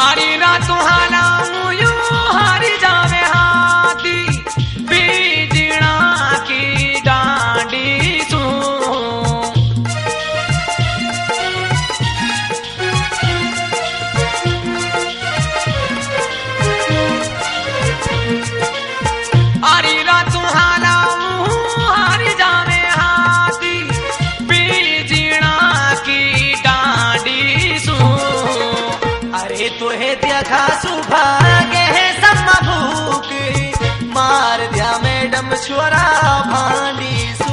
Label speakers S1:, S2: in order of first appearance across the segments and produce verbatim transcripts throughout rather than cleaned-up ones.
S1: आरी रातों हाला यू हारी जावे हाथी बीजड़ा की डांडी सू आरी रातों हाला हारी जावे हाथी बीजड़ा की डांडी सू अरे तुहे देखा सुभागे है सम्मा भूख मार दिया मैडम छोरा भांडी सू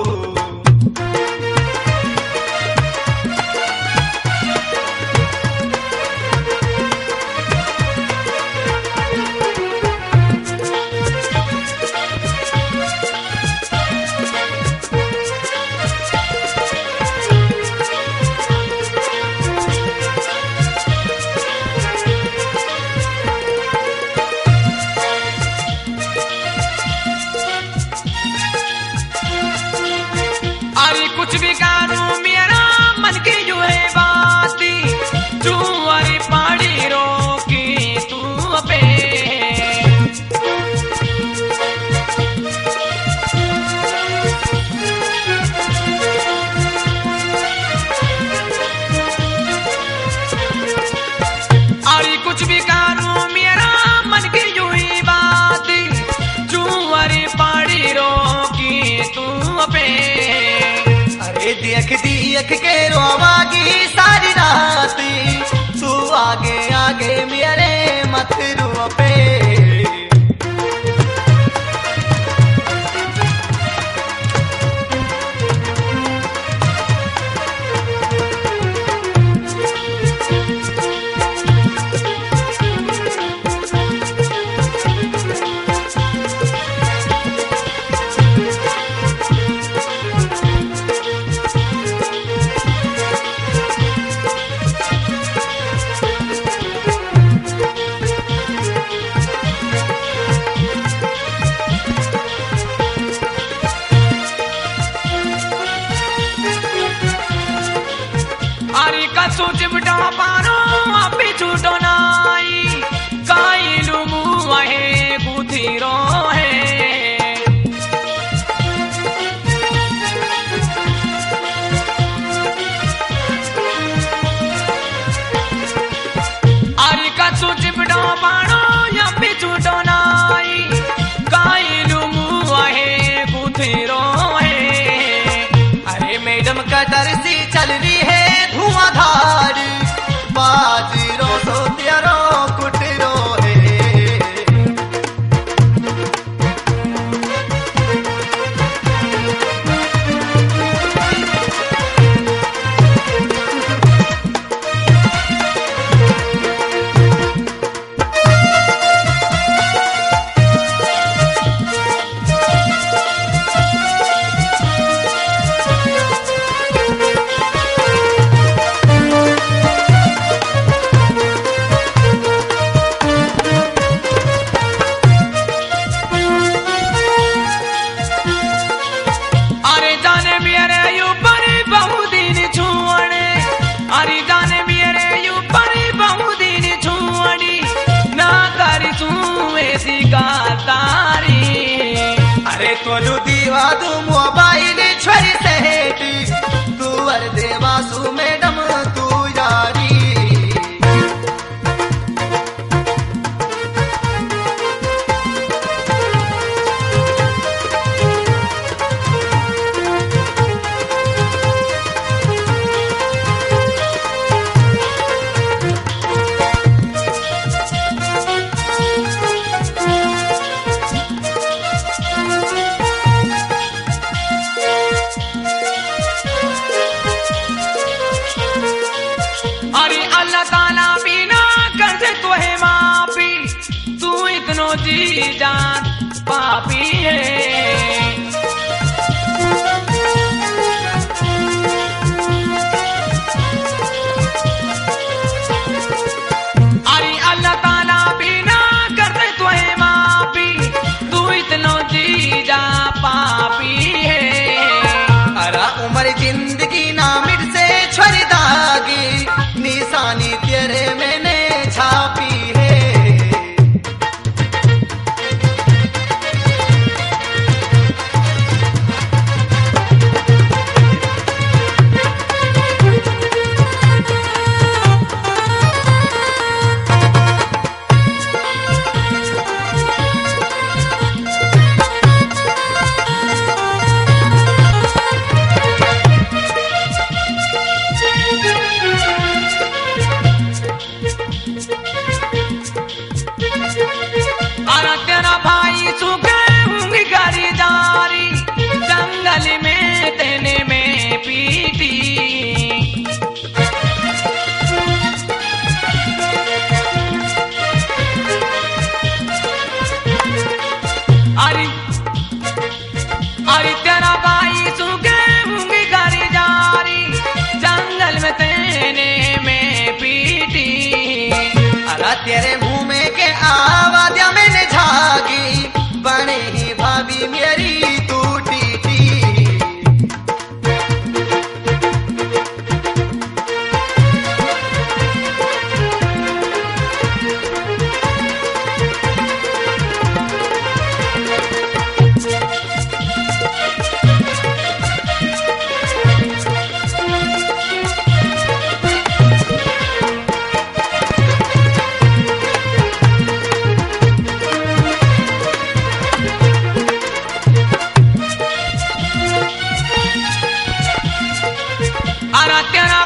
S1: कुछ भी करूं मेरा मन की जो है बाती तू अरे पाड़ी रोकी तू पे अरे कुछ भी करूं मेरा मन की जो है बाती तू अरे पाड़ी रोकी तू पे देख देख के रोवागी सारी रात तू आगे आगे मेरे मत रो पे कसो चिमटा पारो अभी छूटो नाई काई लुमु है गुथीरो है अरे कसो चिमटा पारो अभी छूटो नाई काई लुमु है गुथीरो है अरे मैडम का डर से चल रही है धुआंधार बाजीरो सो त्यारो कुटरो है अरे तोलू दीवा तू मोबाइल छोरी सहेटी तू वर देवासु मैडम तू यारी जी जान पापी है अरे अल्लाह ताला बिना करते तो है माफी तू इतना जी जा पापी है अरे उम्र जिंदगी ना मिट से छोड़ दागी निशानी तेरे मैंने छाप અત્યારે